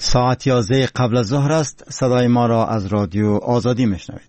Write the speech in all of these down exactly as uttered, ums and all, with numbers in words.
ساعت یازده قبل از ظهر است. صدای ما را از رادیو آزادی میشنوید.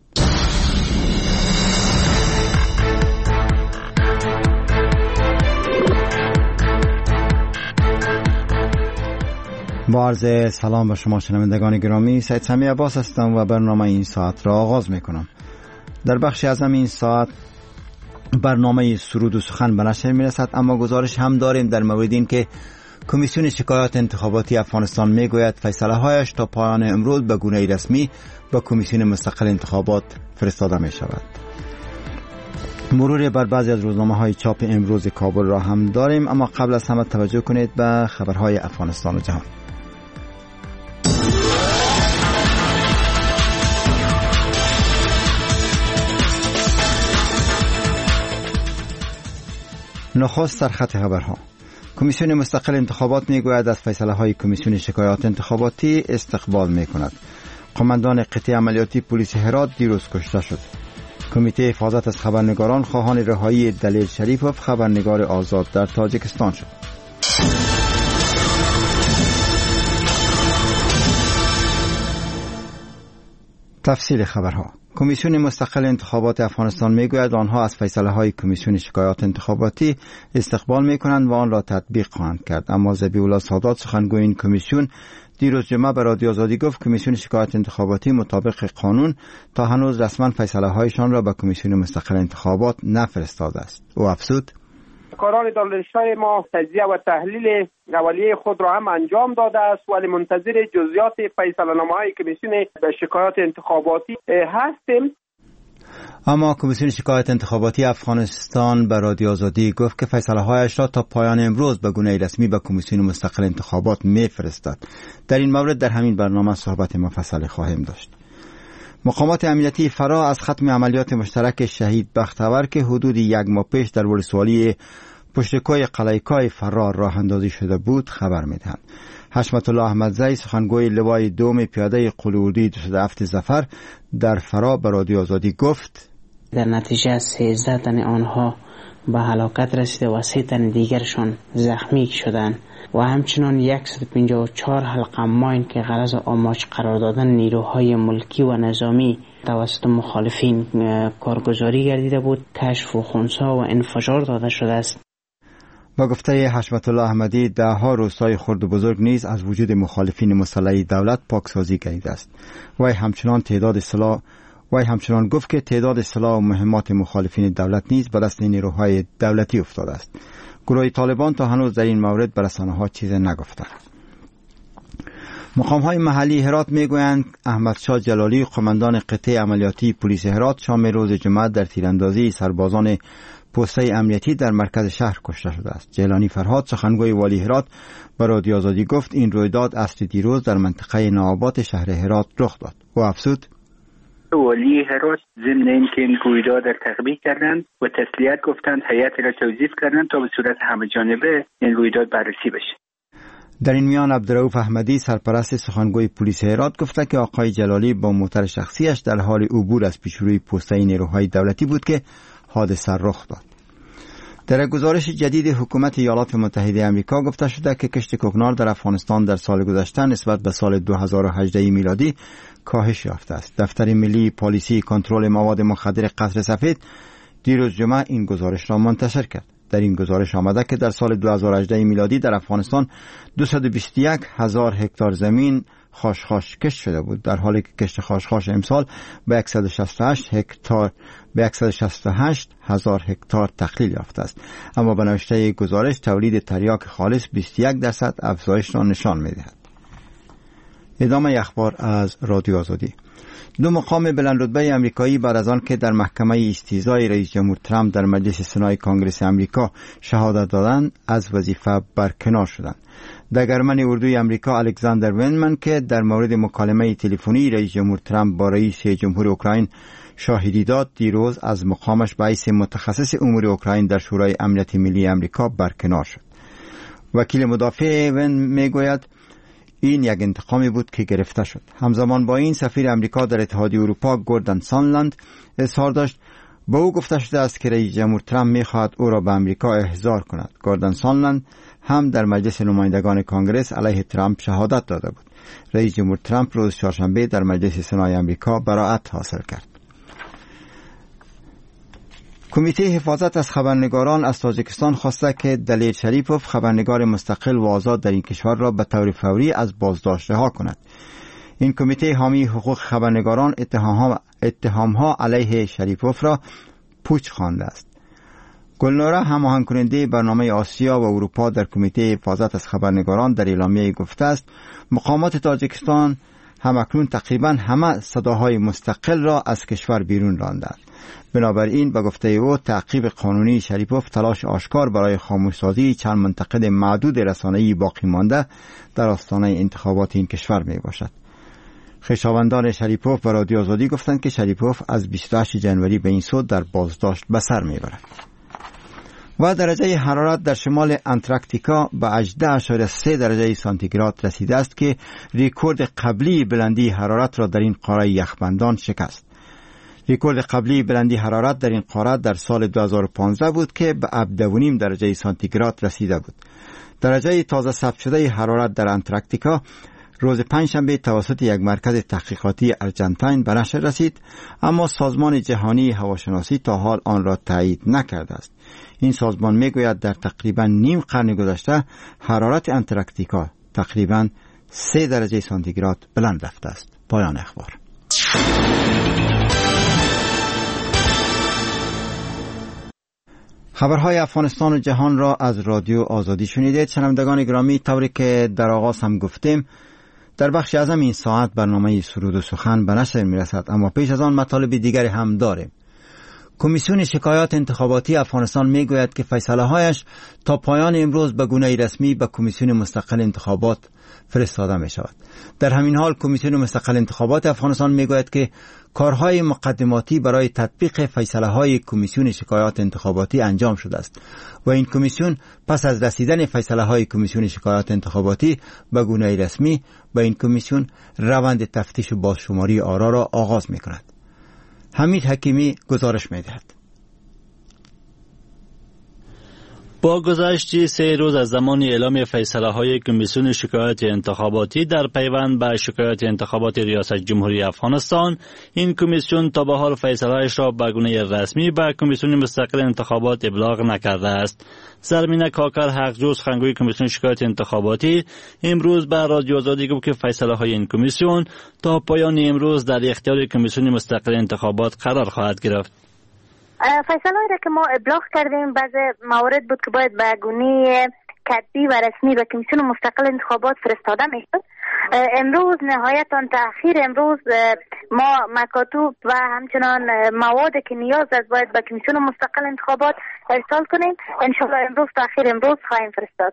با عرض سلام به شما شنوندگان گرامی، سید سمی عباس هستم و برنامه این ساعت را آغاز میکنم. در بخش اعظم این ساعت برنامه سرود و سخن به نشر میرسد، اما گزارش هم داریم در مورد این که کمیسیون شکایات انتخاباتی افغانستان میگوید فیصله هایش تا پایان امروز به گونه رسمی به کمیسیون مستقل انتخابات فرستاده می شود. مرور بر بعضی از روزنامه های چاپ امروز کابل را هم داریم، اما قبل از همه توجه کنید به خبرهای افغانستان و جهان. نخست سرخط خبرها. کمیسیون مستقل انتخابات میگوید از فیصله های کمیسیون شکایات انتخاباتی استقبال میکند. قماندان قطعه عملیاتی پلیس هرات دیروز کشته شد. کمیته حفاظت از خبرنگاران خواهان رهایی دلیل شریفوف خبرنگار آزاد در تاجیکستان شد. تفصیل خبرها. کمیسیون مستقل انتخابات افغانستان میگوید آنها از فیصله های کمیسیون شکایات انتخاباتی استقبال میکنند و آن را تطبیق خواهند کرد. اما ذبیح الله سادات سخنگوی این کمیسیون دیروز جمعه به رادیو آزادی گفت کمیسیون شکایات انتخاباتی مطابق قانون تا هنوز رسما فیصله هایشان را به کمیسیون مستقل انتخابات نفرستاده است. او افزود: کاران دانشگاه ما تجزیه و تحلیل اولیه خود را هم انجام داده است، ولی منتظر جزئیات فیصله نامه‌های کمیسیون شکایات انتخاباتی هستیم. اما کمیسیون شکایات انتخاباتی افغانستان به رادیو آزادی گفت که فیصله هایش را تا پایان امروز به گونه رسمی به کمیسیون مستقل انتخابات میفرستد. در این مورد در همین برنامه صحبت مفصل خواهیم داشت. مقامات امنیتی فرا از ختم عملیات مشترک شهید بختور که حدود یک ماه پیش در ولسوالی پشتکوی قلعه‌کای فرا راه اندازی شده بود خبر میدهند. حشمت الله احمدزی سخنگوی لوای دوم پیاده قلعه‌اردوی دویست و هفت ظفر در فرا به رادیو آزادی گفت در نتیجه سیزده تن آنها به هلاکت رسیده و سه تن دیگرشان زخمی شدند و همچنان صد و پنجاه و چهار حلقه ماین که غرض آماج قرار دادن نیروهای ملکی و نظامی توسط مخالفین کارگزاری گردیده بود کشف و خنثی و انفجار داده شده است. با گفته حشمت الله احمدی ده ها روستای خرد و بزرگ نیز از وجود مخالفین مسلح دولت پاکسازی گردیده است. وی همچنان تعداد سلاح وی همچنان گفت که تعداد سلاح و مهمات مخالفین دولت نیز به دست نیروهای دولتی افتاده است. گروه طالبان تا هنوز در این مورد به رسانه‌ها چیزی نگفتند. مقام‌های محلی هرات میگویند احمد شاه جلالی قماندان قطعه عملیاتی پلیس هرات شام روز جمعه در تیراندازی سربازان پسته امنیتی در مرکز شهر کشته شده است. جیلانی فرهاد سخنگوی والی هرات به رادیو آزادی گفت این رویداد عصر دیروز در منطقه نوآباد شهر هرات رخ داد. او افزود: والی هرات ضمن اینکه این رویداد را تقبیح کردند و تسلیت گفتند، هیئت را توظیف کردند تا به صورت همه جانبه این رویداد بررسی بشه. در این میان عبدالرؤوف احمدی سرپرست سخنگوی پلیس هرات گفته که آقای جلالی با موتر شخصیش در حال عبور از پیشروی پسته نیروهای دولتی بود که حادثه رخ داد. در گزارش جدید حکومت ایالات متحده آمریکا گفته شده که کشت کوکنار در افغانستان در سال گذشته نسبت به سال دو هزار و هجده میلادی کاهش یافته است. دفتر ملی پالیسی کنترل مواد مخدر قصر سفید دیروز جمعه این گزارش را منتشر کرد. در این گزارش آمده که در سال دو هزار و هجده میلادی در افغانستان دویست و بیست و یک هزار هکتار زمین خاشخاش کشت شده بود، در حالی که کشت خاشخاش امسال به صد و شصت و هشت هکتار به صد و شصت و هشت هزار هکتار تقلیل یافته است. اما به نوشته گزارش تولید تریاک خالص بیست و یک درصد افزایش را نشان می‌دهد. ادامه اخبار از رادیو آزادی. دو مقام بلند رتبه آمریکایی بعد از آن که در محکمه استیضاح رئیس جمهور ترامپ در مجلس سنای کانگرس آمریکا شهادت دادند از وظیفه برکنار شدند. دگرمن اردوی آمریکا الکساندر وینمن که در مورد مکالمه تلفنی رئیس جمهور ترامپ با رئیس جمهور اوکراین شاهدی داد دیروز از مقامش به حیث متخصص امور اوکراین در شورای امنیت ملی آمریکا برکنار شد. وکیل مدافع وین میگوید این یک انتقامی بود که گرفته شد. همزمان با این سفیر آمریکا در اتحادیه اروپا گوردن سانلند اظهار داشت به او گفته شده است که رئیس جمهور ترامپ می‌خواهد او را به آمریکا احضار کند. گوردن ساندلند هم در مجلس نمایندگان کانگرس علیه ترامپ شهادت داده بود. رئیس جمهور ترامپ روز چهارشنبه در مجلس سنای آمریکا براءت حاصل کرد. کمیته حفاظت از خبرنگاران از تاجیکستان خواسته که دلیر شریپوف خبرنگار مستقل و آزاد در این کشور را به طور فوری از بازداشت رها کند. این کمیته حامی حقوق خبرنگاران اتهام‌ها علیه شریپوف را پوچ خوانده است. گلنورا هماهنگ کننده برنامه آسیا و اروپا در کمیته حفاظت از خبرنگاران در اعلامیه گفته است مقامات تاجیکستان همکنون تقریبا همه صداهای مستقل را از کشور بیرون راندند. بنابراین به گفته او تعقیب قانونی شریپوف تلاش آشکار برای خاموشسازی چند منتقد معدود رسانه‌ای باقی مانده در آستانه انتخابات این کشور می باشد. خویشاوندان شریپوف به رادیو آزادی گفتند که شریپوف از بیست و هشتم ژانویه به این سو در بازداشت به سر می برد. و درجه حرارت در شمال انتارکتیکا به هجده اشاریه سه درجه سانتیگراد رسیده است که رکورد قبلی بلندی حرارت را در این قاره یخبندان شکست. رکورد قبلی بلندی حرارت در این قاره در سال دو هزار و پانزده بود که به هفده و نیم درجه سانتیگراد رسیده بود. درجه تازه ثبت شده حرارت در انتارکتیکا روز پنجشنبه توسط یک مرکز تحقیقاتی ارجنتاین به نشر رسید، اما سازمان جهانی هواشناسی تا حال آن را تایید نکرده است. این سازمان میگوید در تقریبا نیم قرن گذشته حرارت انتارکتیکا تقریبا سه درجه سانتیگراد بلند رفته است. پایان اخبار. خبرهای افغانستان و جهان را از رادیو آزادی شنیدید. شنوندگان گرامی، طوری که در آغاز هم گفتیم در بخش اعظم این ساعت برنامه سرود و سخن به نشر میرسد، اما پیش از آن مطالب دیگری هم داریم. کمیسیون شکایات انتخاباتی افغانستان میگوید که فیصله هایش تا پایان امروز به گونه رسمی به کمیسیون مستقل انتخابات فرستاده می شود. در همین حال کمیسیون مستقل انتخابات افغانستان میگوید که کارهای مقدماتی برای تطبیق فیصله های کمیسیون شکایات انتخاباتی انجام شده است و این کمیسیون پس از رسیدن فیصله های کمیسیون شکایات انتخاباتی به گونه رسمی به این کمیسیون روند تفتیش و بازشماری آرا را آغاز می کند. حمید حکیمی گزارش می دهد. با گذشت سه روز از زمان اعلام فیصله های کمیسیون شکایات انتخاباتی در پیوند به شکایات انتخابات ریاست جمهوری افغانستان، این کمیسیون تا به حال فیصله هایش را به گونه رسمی به کمیسیون مستقل انتخابات ابلاغ نکرده است. زرمینه کاکر حقجو سخنگوی کمیسیون شکایات انتخاباتی امروز به رادیو آزادی گفت که فیصله های این کمیسیون تا پایان امروز در اختیار کمیسیون مستقل انتخابات قرار خواهد گرفت. فیصله هایی را که ما ابلاغ کردیم بعض موارد بود که باید به گونه کتبی و رسمی به کمیسیون مستقل انتخابات فرستاده میشد. امروز نهایتاً تأخیر امروز ما مکاتوب و همچنان مواد که نیاز است باید به کمیسیون مستقل انتخابات ارسال کنیم. انشالله امروز تأخیر امروز خواهیم فرستاد.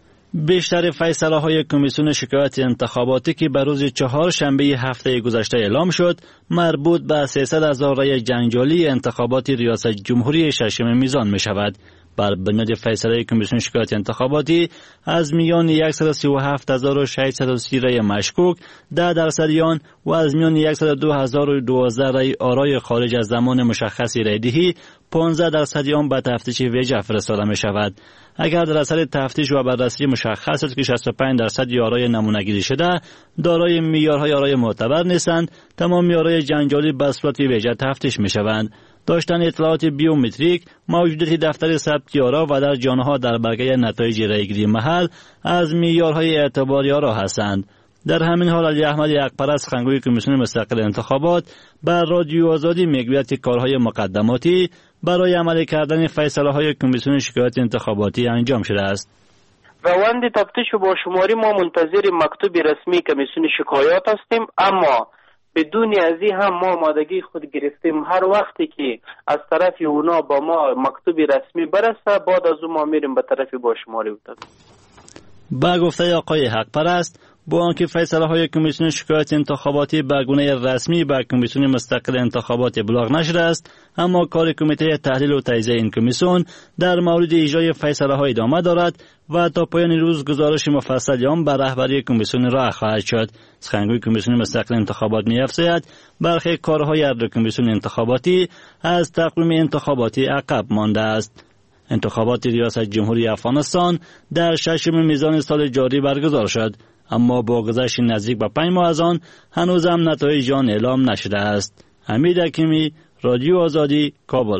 بیشتر فیصله های کمیسیون شکایات انتخاباتی که به روز چهار شنبه هفته گذشته اعلام شد مربوط به سیصد هزار رای جنجالی انتخابات ریاست جمهوری ششم میزان می شود. بر بنیاد فیصله کمیسیون شکایات انتخاباتی از میان صد و سی و هفت هزار و ششصد و سی رای مشکوک ده درصد آن و از میان صد و دو هزار و دوازده رای آرای خارج از زمان مشخصی رای دهی پانزده درصد آن به تفتیش ویژه فرستاده می شود. اگر در اثر تفتیش و بررسی مشخص است که شصت و پنج درصد آرای نمونه‌گیری شده دارای معیارهای آرای معتبر نیستند، تمام آرای جنجالی به صورت ویژه تفتیش می شوند. داشتن اطلاعات بیومتریک، موجودیت دفتر ثبت آرا و در جانها در برگه نتایج رایگیری محل از معیارهای اعتباری آرا هستند. در همین حال علی احمد یقپرست سخنگوی کمیسیون مستقل انتخابات بر رادیو آزادی میگوید که کارهای مقدماتی برای عملی کردن فیصله های کمیسیون شکایات انتخاباتی انجام شده است. روند تفتیش و بازشماری ما منتظر مکتوب رسمی کمیسیون شکایات هستیم، اما بدون از این هم ما آمادگی خود گرفتیم هر وقتی که از طرف اونا با ما مکتوب رسمی برسه بعد از اون ما میریم به طرف بازشماری. با گفته آقای حق پرست با آنکه فیصله های کمیسیون شکایت انتخاباتی به گونه رسمی به کمیسیون مستقل انتخابات ابلاغ نشده است، اما کار کمیته تحلیل و تجزیه این کمیسیون در مورد اجرای فیصله های ادامه دارد و تا پایان روز گزارش مفصل آن به رهبری کمیسیون راه خواهد شد. سخنگوی کمیسیون مستقل انتخابات می‌افزاید برخی کارهای هر کمیسیون انتخاباتی از تقویم انتخاباتی عقب مانده است. انتخابات ریاست جمهوری افغانستان در ششم میزان سال جاری برگزار شد، اما با گذشت نزدیک به پنج ماه از آن هنوز هم نتایج آن اعلام نشده است. حمید حکیمی، رادیو آزادی، کابل.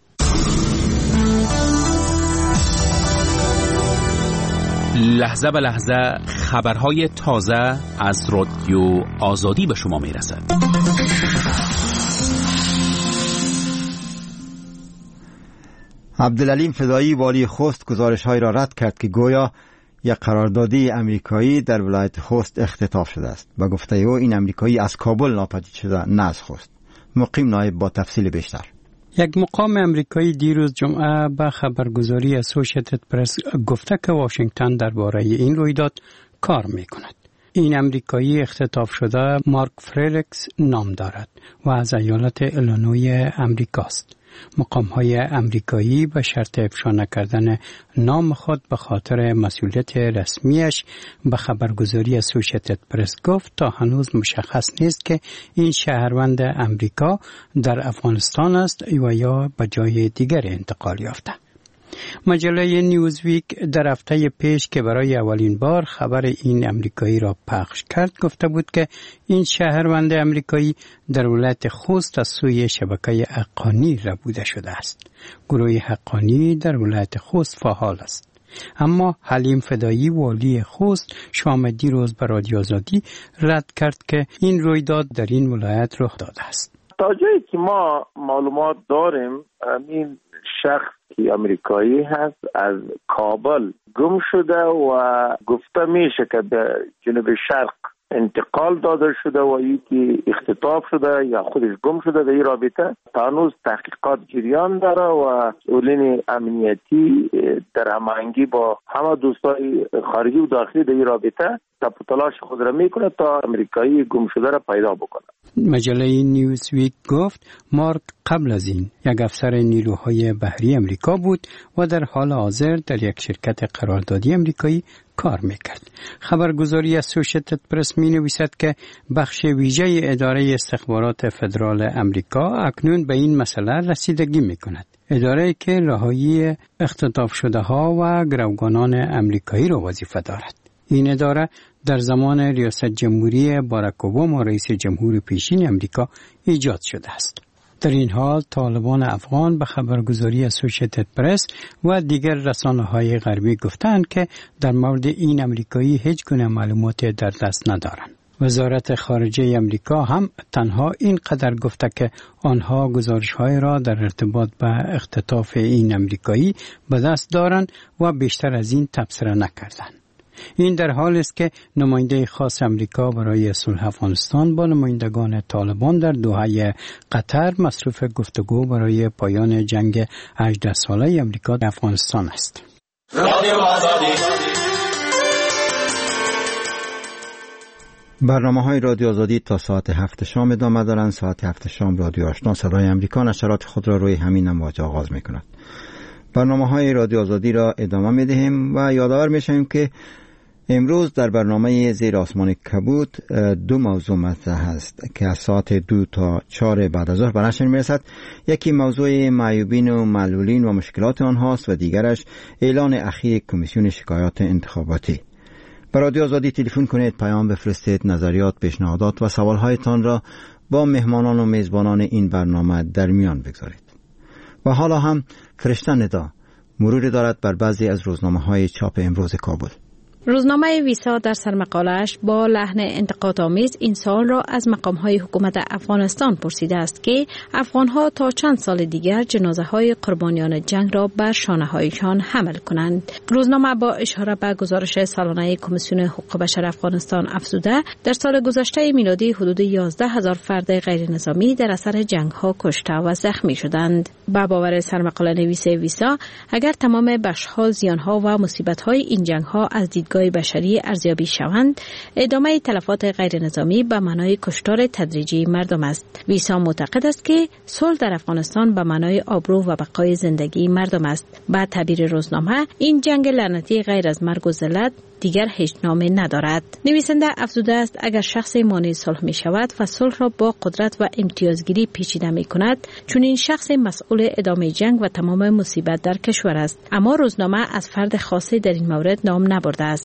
لحظه به لحظه خبرهای تازه از رادیو آزادی به شما میرسد. عبدالعلیم فدایی والی خوست گزارش‌های را رد کرد که گویا یک قراردادی امریکایی در ولایت خوست اختطاف شده است. با گفته او این امریکایی از کابل ناپدید شده، نه از خوست. مقیم نایب با تفصیل بیشتر. یک مقام امریکایی دیروز جمعه به خبرگزاری اسوسییتد پرس گفته که واشنگتن درباره این رویداد کار می‌کند. این امریکایی اختطاف شده مارک فریلکس نام دارد و از ایالت ایلینوی امریکاست. مقام‌های امریکایی به شرط افشا نکردن نام خود به خاطر مسئولیت رسمیش به خبرگزاری اسوسییتد پرس گفت تا هنوز مشخص نیست که این شهروند امریکا در افغانستان است و یا به جای دیگر انتقال یافته. مجله نیوزویک در هفته پیش که برای اولین بار خبر این امریکایی را پخش کرد گفته بود که این شهروند امریکایی در ولایت خوست از سوی شبکه حقانی ربوده شده است. گروه حقانی در ولایت خوست فعال است. اما حلیم فدایی والی خوست شام دیروز به رادیو آزادی رد کرد که این رویداد در این ولایت رخ داده است. تا جایی که ما معلومات داریم این شخص که امریکایی هست از کابل گم شده و گفته میشه که به جنوب شرق انتقال داده شده و یکی اختطاف شده یا خودش گم شده. در این رابطه تا هنوز تحقیقات جریان داره و مسئولین امنیتی در هماهنگی با همه دوستای خارجی و داخلی در این رابطه تلاش تلاش خود را میکنه تا امریکایی گم شده را پیدا بکنه. مجله نیوزویک گفت مارک قبل از این یک افسر نیروهای بحری امریکا بود و در حال حاضر در یک شرکت قراردادی امریکایی کار میکرد. خبرگزاری اسوسییتد پرس می نویسد که بخش ویژه اداره استخبارات فدرال امریکا اکنون به این مسئله رسیدگی میکند. اداره که رهایی اختطاف شده ها و گروگانان امریکایی را وظیفه دارد. این اداره در زمان ریاست جمهوری باراک اوباما رئیس جمهور پیشین امریکا ایجاد شده است. در این حال طالبان افغان به خبرگزاری اسوسییتد پرس و دیگر رسانه‌های غربی گفتند که در مورد این امریکایی هیچ گونه معلومات در دست ندارند. وزارت خارجه امریکا هم تنها این قدر گفته که آنها گزارش‌های را در ارتباط به اختطاف این امریکایی به دست دارند و بیشتر از این تبصره نکردند. این در حال است که نماینده خاص امریکا برای صلح افغانستان با نمایندگان طالبان در دوحه قطر مصروف گفتگو برای پایان جنگ هجده ساله امریکا در افغانستان است. برنامه های رادیو آزادی تا ساعت هفت شام ادامه دارند. ساعت هفت شام رادیو آشنا صدای امریکا نشرات خود را روی همین امواج آغاز می کند. برنامه های رادیو آزادی را ادامه می دهیم و یادآور می شویم که امروز در برنامه زیر آسمان کبود دو موضوع مطرح است که از ساعت دو تا چهار بعد از ظهر به نشر می رسد. یکی موضوع معیوبین و معلولین و مشکلات آنهاست و دیگرش اعلان اخیر کمیسیون شکایات انتخاباتی. به رادیو آزادی تلفن کنید، پیام بفرستید، نظریات، پیشنهادات و سوالهایتان را با مهمانان و میزبانان این برنامه در میان بگذارید. و حالا هم فرشته ندا مروری دارد بر بعضی از روزنامه‌های چاپ امروز کابل. روزنامه ویسا در سرمقاله‌اش با لحن انتقادآمیز این سوال را از مقام‌های حکومت افغانستان پرسیده است که افغان‌ها تا چند سال دیگر جنازه‌های قربانیان جنگ را بر شانه‌هایشان حمل کنند. روزنامه با اشاره به گزارش سالانه کمیسیون حقوق بشر افغانستان افزوده در سال گذشته میلادی حدود یازده هزار فرد غیر نظامی در اثر جنگ‌ها کشته و زخمی شدند. با باور سرمقاله نویس ویسا اگر تمام بخش‌ها، زیان‌ها و مصیبت‌های این جنگ‌ها از دیدگاه پایگاه بشری ارزیابی شوند، ادامه تلفات غیر نظامی به معنای کشتار تدریجی مردم است. ویسام معتقد است که صلح در افغانستان به معنای آبرو و بقای زندگی مردم است. با تعبیر روزنامه، این جنگ لعنتی غیر از مرگ و ذلت دیگر هیچ نامی ندارد. نویسنده افزوده است اگر شخص مانع صلح می شود و صلح را با قدرت و امتیازگیری پیچیده می کند، چون این شخص مسئول ادامه جنگ و تمام مصیبت در کشور است. اما روزنامه از فرد خاصی در این مورد نام نبرده است.